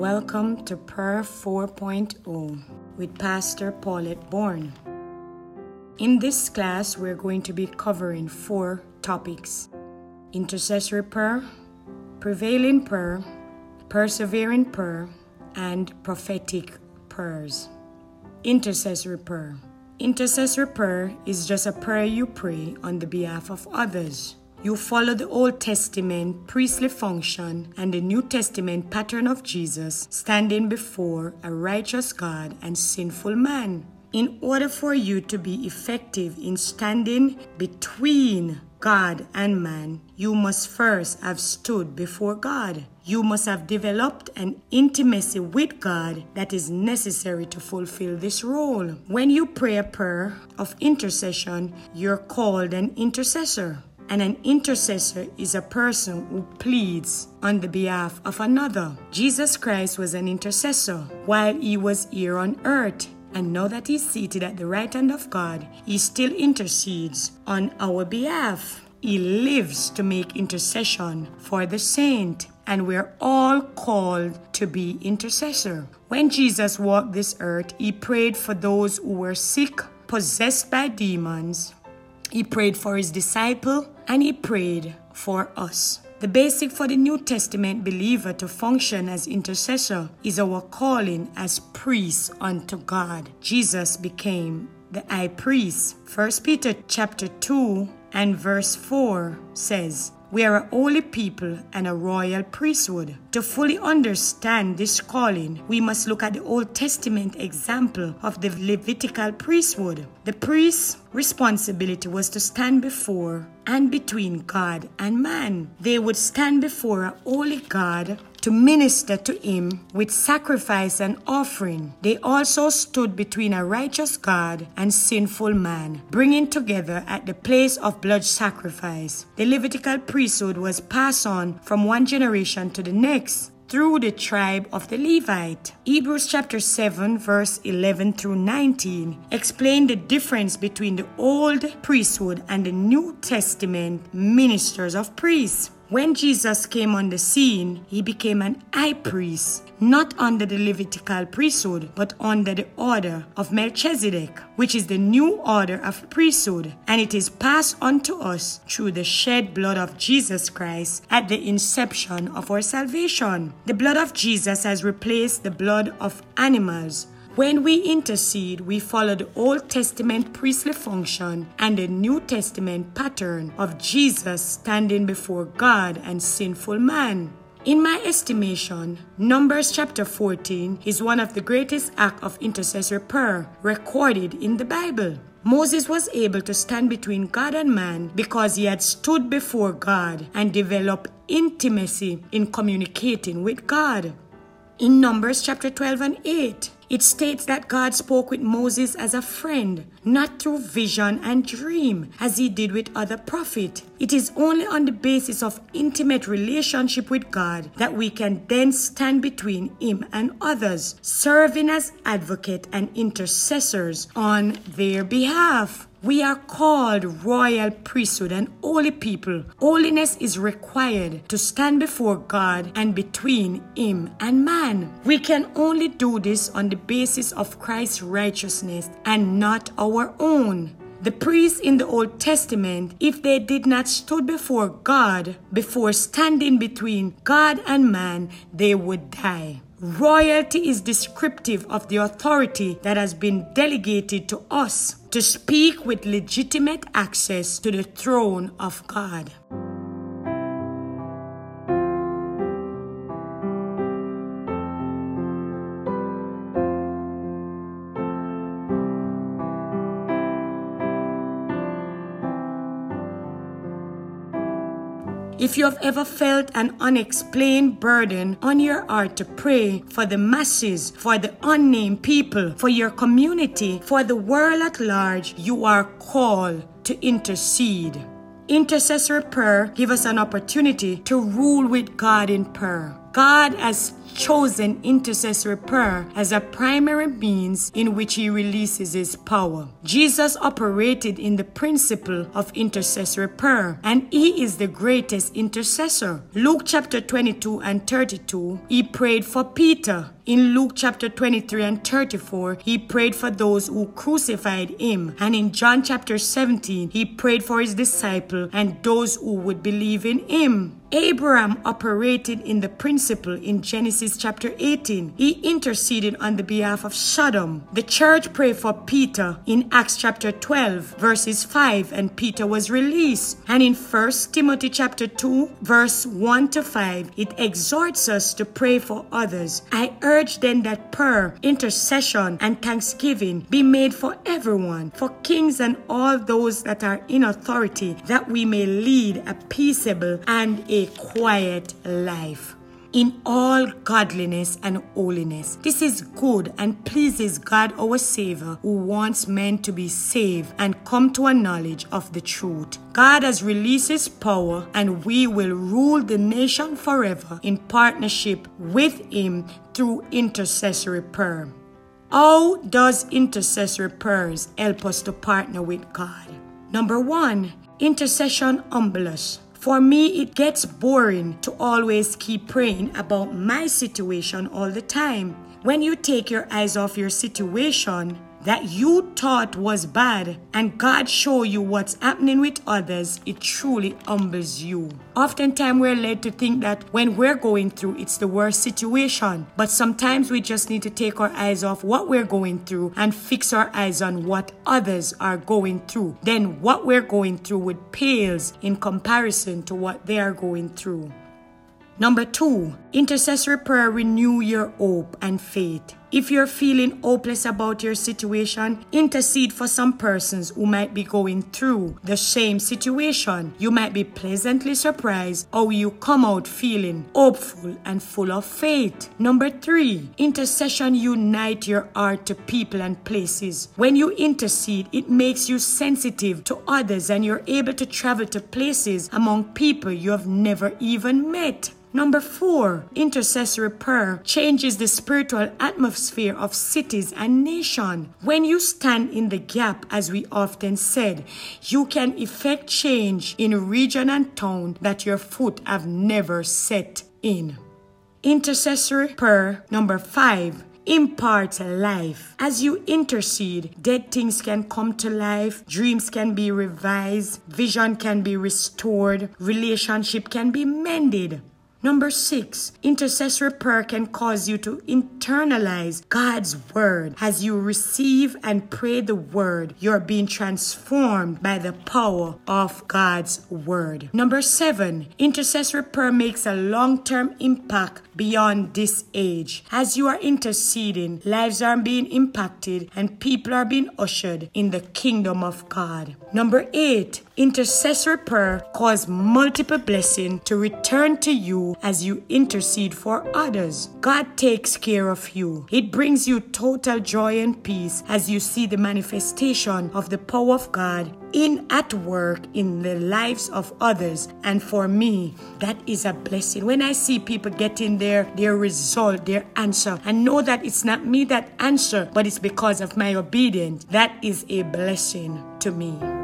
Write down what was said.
Welcome to Prayer 4.0 with Pastor Paulette Bourne. In this class, we're going to be covering 4 topics: intercessory prayer, prevailing prayer, persevering prayer, and prophetic prayers. Intercessory prayer. Intercessory prayer is just a prayer you pray on the behalf of others. You follow the Old Testament priestly function and the New Testament pattern of Jesus standing before a righteous God and sinful man. In order for you to be effective in standing between God and man, you must first have stood before God. You must have developed an intimacy with God that is necessary to fulfill this role. When you pray a prayer of intercession, you're called an intercessor. And an intercessor is a person who pleads on the behalf of another. Jesus Christ was an intercessor while he was here on earth. And now that he's seated at the right hand of God, he still intercedes on our behalf. He lives to make intercession for the saint. And we're all called to be intercessor. When Jesus walked this earth, he prayed for those who were sick, possessed by demons. He prayed for his disciple, and he prayed for us. The basic for the New Testament believer to function as intercessor is our calling as priests unto God. Jesus became the high priest. 1 Peter chapter 2 and verse 4 says, "We are a holy people and a royal priesthood." To fully understand this calling, we must look at the Old Testament example of the Levitical priesthood. The priest's responsibility was to stand before and between God and man. They would stand before a holy God to minister to him with sacrifice and offering. They also stood between a righteous God and sinful man, bringing together at the place of blood sacrifice. The Levitical priesthood was passed on from one generation to the next through the tribe of the Levite. Hebrews chapter 7 verse 11 through 19 explain the difference between the old priesthood and the New Testament ministers of priests. When Jesus came on the scene, he became an high priest, not under the Levitical priesthood, but under the order of Melchizedek, which is the new order of priesthood, and it is passed on to us through the shed blood of Jesus Christ at the inception of our salvation. The blood of Jesus has replaced the blood of animals. When we intercede, we follow the Old Testament priestly function and the New Testament pattern of Jesus standing before God and sinful man. In my estimation, Numbers chapter 14 is one of the greatest acts of intercessory prayer recorded in the Bible. Moses was able to stand between God and man because he had stood before God and developed intimacy in communicating with God. In Numbers chapter 12 and 8, it states that God spoke with Moses as a friend, not through vision and dream, as he did with other prophets. It is only on the basis of intimate relationship with God that we can then stand between him and others, serving as advocate and intercessors on their behalf. We are called royal priesthood and holy people. Holiness is required to stand before God and between him and man. We can only do this on the basis of Christ's righteousness and not our own. The priests in the Old Testament, if they did not stood before God, before standing between God and man, they would die. Royalty is descriptive of the authority that has been delegated to us to speak with legitimate access to the throne of God. If you have ever felt an unexplained burden on your heart to pray for the masses, for the unnamed people, for your community, for the world at large, you are called to intercede. Intercessory prayer gives us an opportunity to rule with God in prayer. God has chosen intercessory prayer as a primary means in which he releases his power. Jesus operated in the principle of intercessory prayer, and he is the greatest intercessor. Luke chapter 22 and 32, he prayed for Peter. In Luke chapter 23 and 34, he prayed for those who crucified him. And in John chapter 17, he prayed for his disciple and those who would believe in him. Abraham operated in the principle in Genesis chapter 18. He interceded on the behalf of Sodom. The church prayed for Peter in Acts chapter 12, verses 5, and Peter was released. And in 1 Timothy chapter 2, verse 1 to 5, it exhorts us to pray for others. I urge then that prayer, intercession, and thanksgiving be made for everyone, for kings and all those that are in authority, that we may lead a peaceable and a quiet life in all godliness and holiness. This is good and pleases God our Savior, who wants men to be saved and come to a knowledge of the truth. God has released his power, and we will rule the nation forever in partnership with him through intercessory prayer. How does intercessory prayers help us to partner with God? Number 1, intercession humbles us. For me, it gets boring to always keep praying about my situation all the time. When you take your eyes off your situation that you thought was bad and God show you what's happening with others, it truly humbles you. Oftentimes we're led to think that when we're going through, it's the worst situation. But sometimes we just need to take our eyes off what we're going through and fix our eyes on what others are going through. Then what we're going through would pales in comparison to what they are going through. Number 2, intercessory prayer renew your hope and faith. If you're feeling hopeless about your situation, intercede for some persons who might be going through the same situation. You might be pleasantly surprised how you come out feeling hopeful and full of faith. Number 3, intercession unite your heart to people and places. When you intercede, it makes you sensitive to others and you're able to travel to places among people you have never even met. Number 4, intercessory prayer changes the spiritual atmosphere of cities and nations. When you stand in the gap, as we often said, you can effect change in a region and town that your foot have never set in. Intercessory prayer, number 5, imparts life. As you intercede, dead things can come to life, dreams can be revised, vision can be restored, relationship can be mended. Number 6, intercessory prayer can cause you to internalize God's word. As you receive and pray the word, you're being transformed by the power of God's word. Number 7, intercessory prayer makes a long-term impact beyond this age. As you are interceding, lives are being impacted and people are being ushered in the kingdom of God. Number 8, intercessory prayer causes multiple blessings to return to you as you intercede for others. God takes care of you. It brings you total joy and peace as you see the manifestation of the power of God at work in the lives of others. And for me, that is a blessing. When I see people getting their result, their answer, and know that it's not me that answer, but it's because of my obedience, that is a blessing to me.